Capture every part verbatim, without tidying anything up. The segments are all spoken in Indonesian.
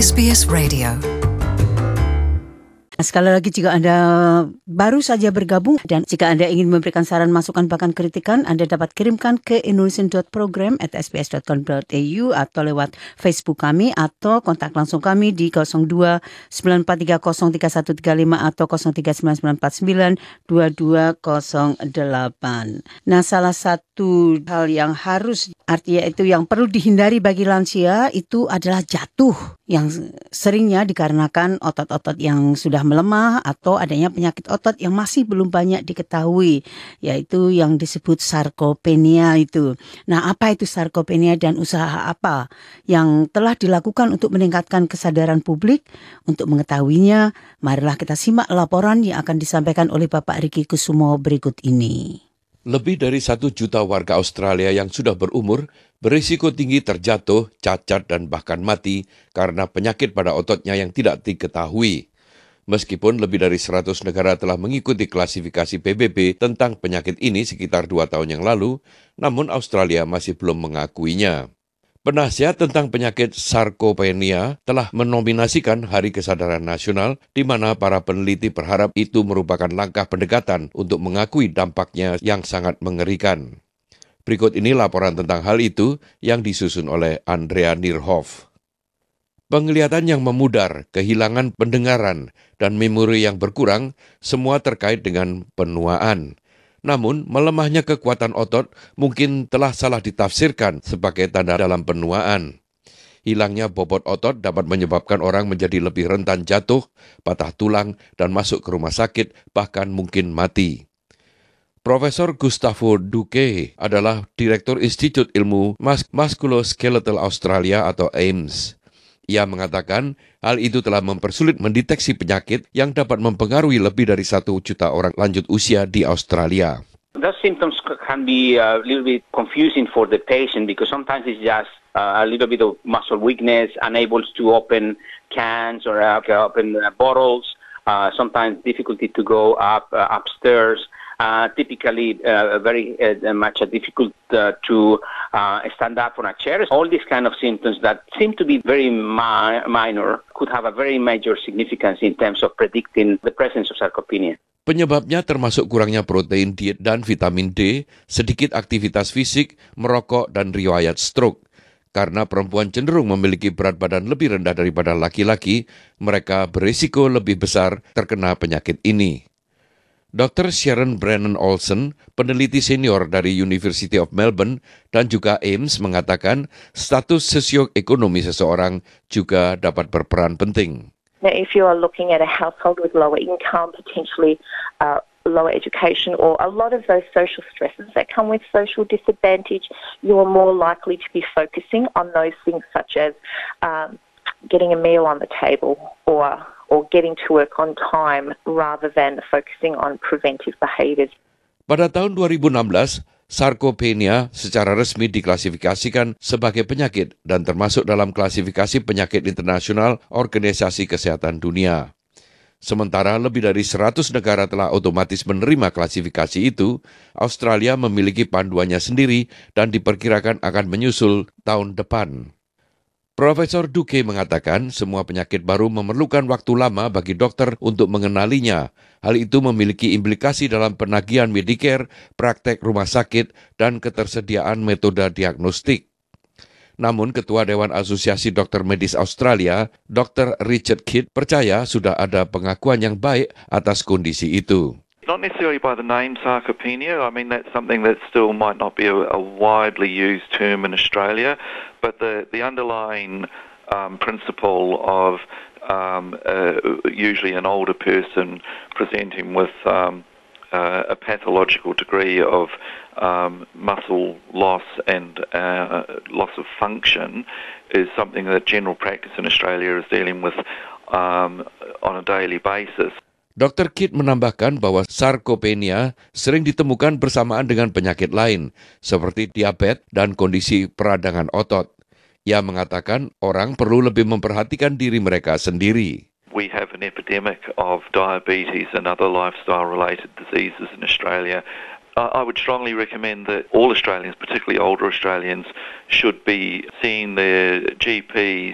S B S Radio. Sekali lagi, jika Anda baru saja bergabung dan jika Anda ingin memberikan saran, masukan, bahkan kritikan, Anda dapat kirimkan ke indonesian dot program at s b s dot com dot a u atau lewat Facebook kami atau kontak langsung kami di nol dua sembilan empat tiga nol tiga satu tiga lima atau nol tiga sembilan sembilan empat sembilan dua dua nol delapan. Nah, salah satu hal yang harus, artinya itu yang perlu dihindari bagi lansia itu adalah jatuh, yang seringnya dikarenakan otot-otot yang sudah melemah atau adanya penyakit otot yang masih belum banyak diketahui, yaitu yang disebut sarkopenia itu. Nah, apa itu sarkopenia dan usaha apa yang telah dilakukan untuk meningkatkan kesadaran publik? Untuk mengetahuinya, marilah kita simak laporan yang akan disampaikan oleh Bapak Riki Kusumo berikut ini. Lebih dari satu juta warga Australia yang sudah berumur berisiko tinggi terjatuh, cacat, dan bahkan mati karena penyakit pada ototnya yang tidak diketahui. Meskipun lebih dari seratus negara telah mengikuti klasifikasi P B B tentang penyakit ini sekitar dua tahun yang lalu, namun Australia masih belum mengakuinya. Penasihat tentang penyakit sarkopenia telah menominasikan Hari Kesadaran Nasional, di mana para peneliti berharap itu merupakan langkah pendekatan untuk mengakui dampaknya yang sangat mengerikan. Berikut ini laporan tentang hal itu yang disusun oleh Andrea Nierhoff. Penglihatan yang memudar, kehilangan pendengaran, dan memori yang berkurang semua terkait dengan penuaan. Namun, melemahnya kekuatan otot mungkin telah salah ditafsirkan sebagai tanda dalam penuaan. Hilangnya bobot otot dapat menyebabkan orang menjadi lebih rentan jatuh, patah tulang, dan masuk ke rumah sakit, bahkan mungkin mati. Profesor Gustavo Duque adalah Direktur Institut Ilmu Mus- Musculoskeletal Australia atau A I M S. Ia mengatakan hal itu telah mempersulit mendeteksi penyakit yang dapat mempengaruhi lebih dari satu juta orang lanjut usia di Australia. Those symptoms can be a little bit confusing for the patient because sometimes it's just uh, a little bit of muscle weakness, unable to open cans or uh, open uh, bottles, uh, sometimes difficulty to go up uh, upstairs. Uh, typically, uh, very uh, much uh, difficult uh, to uh, stand up on a chair. All these kind of symptoms that seem to be very mi- minor could have a very major significance in terms of predicting the presence of sarcopenia. Penyebabnya termasuk kurangnya protein diet dan vitamin D, sedikit aktivitas fisik, merokok, dan riwayat stroke. Karena perempuan cenderung memiliki berat badan lebih rendah daripada laki-laki, mereka berisiko lebih besar terkena penyakit ini. Doktor Sharon Brennan Olsen, peneliti senior dari University of Melbourne dan juga A I M S mengatakan status sosioekonomi seseorang juga dapat berperan penting. Now, if you are looking at a household with lower income, potentially uh, lower education, or a lot of those social stresses that come with social disadvantage, you are more likely to be focusing on those things such as um, getting a meal on the table or or getting to work on time rather than focusing on preventive behaviours. Pada tahun dua ribu enam belas, sarkopenia secara resmi diklasifikasikan sebagai penyakit dan termasuk dalam klasifikasi penyakit internasional Organisasi Kesehatan Dunia. Sementara lebih dari seratus negara telah otomatis menerima klasifikasi itu, Australia memiliki panduannya sendiri dan diperkirakan akan menyusul tahun depan. Profesor Duque mengatakan semua penyakit baru memerlukan waktu lama bagi dokter untuk mengenalinya. Hal itu memiliki implikasi dalam penagihan Medicare, praktek rumah sakit, dan ketersediaan metode diagnostik. Namun Ketua Dewan Asosiasi Dokter Medis Australia, Doktor Richard Kidd, percaya sudah ada pengakuan yang baik atas kondisi itu. Not necessarily by the name sarcopenia. I mean, that's something that still might not be a, a widely used term in Australia, but the, the underlying um, principle of um, uh, usually an older person presenting with um, uh, a pathological degree of um, muscle loss and uh, loss of function is something that general practice in Australia is dealing with um, on a daily basis. Doktor Kidd menambahkan bahwa sarkopenia sering ditemukan bersamaan dengan penyakit lain, seperti diabetes dan kondisi peradangan otot. Ia mengatakan orang perlu lebih memperhatikan diri mereka sendiri. We have an epidemic of diabetes and other lifestyle-related diseases in Australia. Uh, I would strongly recommend that all Australians, particularly older Australians, should be seeing their G Ps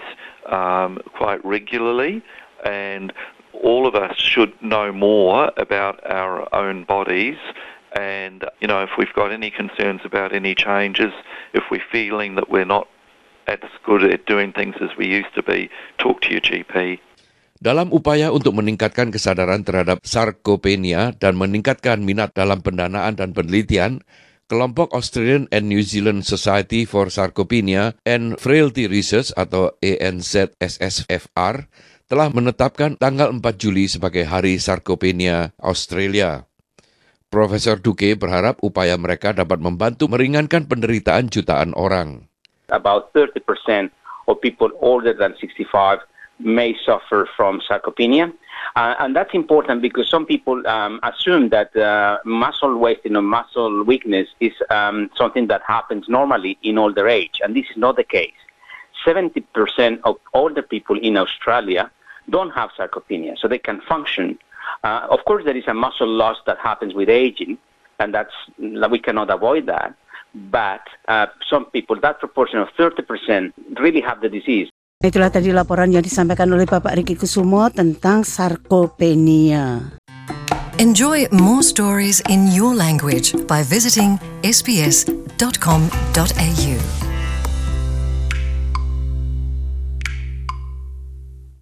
um, quite regularly, and all of us should know more about our own bodies. And, you know, if we've got any concerns about any changes, if we're feeling that we're not as good at doing things as we used to be, talk to your G P. Dalam upaya untuk meningkatkan kesadaran terhadap sarkopenia dan meningkatkan minat dalam pendanaan dan penelitian, kelompok Australian and New Zealand Society for Sarcopenia and Frailty Research atau A N Z S S F R telah menetapkan tanggal empat Juli sebagai Hari Sarkopenia Australia. Profesor Duque berharap upaya mereka dapat membantu meringankan penderitaan jutaan orang. About thirty percent of people older than sixty-five may suffer from sarcopenia. Uh, and that's important because some people um, assume that uh, muscle wasting or muscle weakness is um, something that happens normally in older age. And this is not the case. seventy percent of older people in Australia don't have sarcopenia, so they can function. Uh, of course, there is a muscle loss that happens with aging, and that's we cannot avoid that. But uh, some people, that proportion of thirty percent, really have the disease. Itulah tadi laporan yang disampaikan oleh Bapak Riki Kusumo tentang sarkopenia. Enjoy more stories in your language by visiting s b s dot com dot a u.